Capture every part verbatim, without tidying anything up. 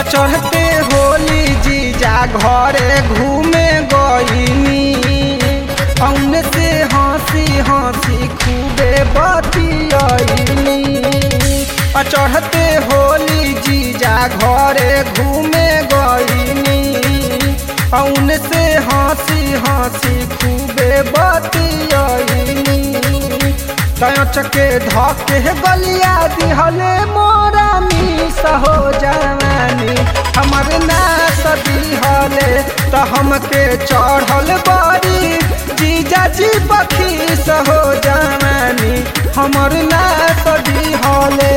चढ़ते होली जीजा घरे घूमे गईनी औन से हंसी हंसी खूबे बतियनी। चढ़ते होली जीजा घरे घूमे गईनी औन से हंसी हंसी खूबे बतियनी। चके धके गलिया दिहले मोरा मिस हो जवानी हमर नास दिहले त हमके चढ़ल बड़ी जीजा जी बखीस हो जवानी हमर नास दिहले।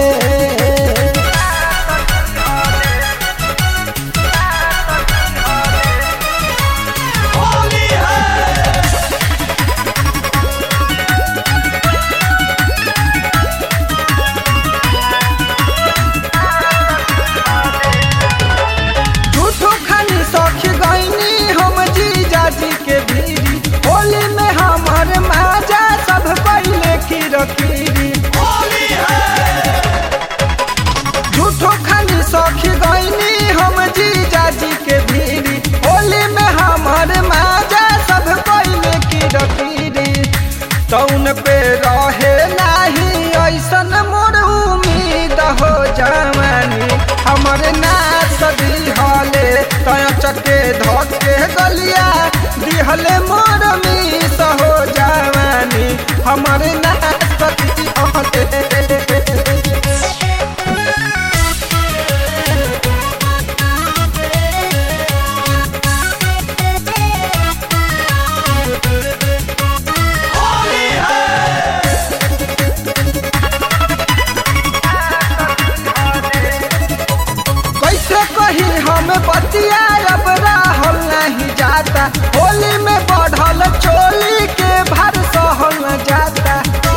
होली में हमर माजा सब पहले खीरखीरी झूठो खानी सखी गईनी हम जीजा जी के भीरी। होली में हमर माजा सब पहले खीरखीरी तौन पे रहे नाही ऐसन मोर उम्मीद हो जवानी हमर नाच दिहले तय चके धके गलिया दिहले मोर मिस हो जवानी हमर नाच दिहले। हम बतिया अब राहल नहीं जाता होली में बढ़ल चोली के भर सहल जाता।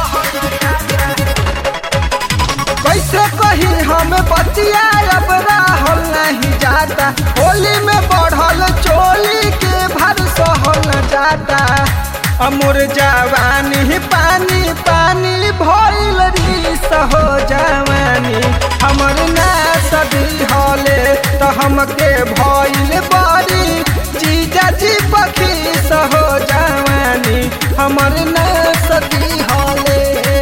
कैसे कही हम बतिया अब राहल नहीं जाता होली में बढ़ल चोली के भर सहल जाता। अमर जवानी पानी पानी भइल रिस हो जवानी हमर नाच दिहले त हमके भइल बड़ी जीजा जी बखीस हो जवानी हमर नाच दिहले।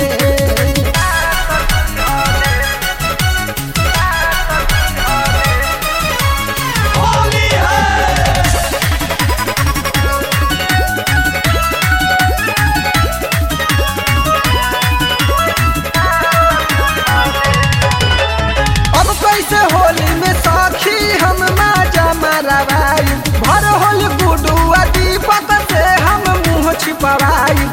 होली में साखी हम माजा मारवाई भर होली गुडुआ दीपक से हम मुँह छिपवाई।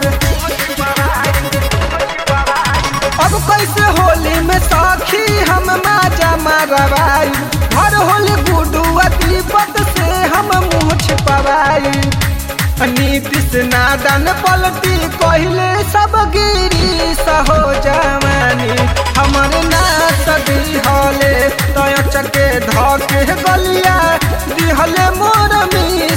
अब कैसे होली में साखी हम माजा मारवाई भर होली गुडुआ दीपक से हम मुँह छिपवाई। नीतीश नादन पलटी कहले सब गिरी सहो जवानी हमर नाच दिहले तय चके धके गलिया दिहले मोर मी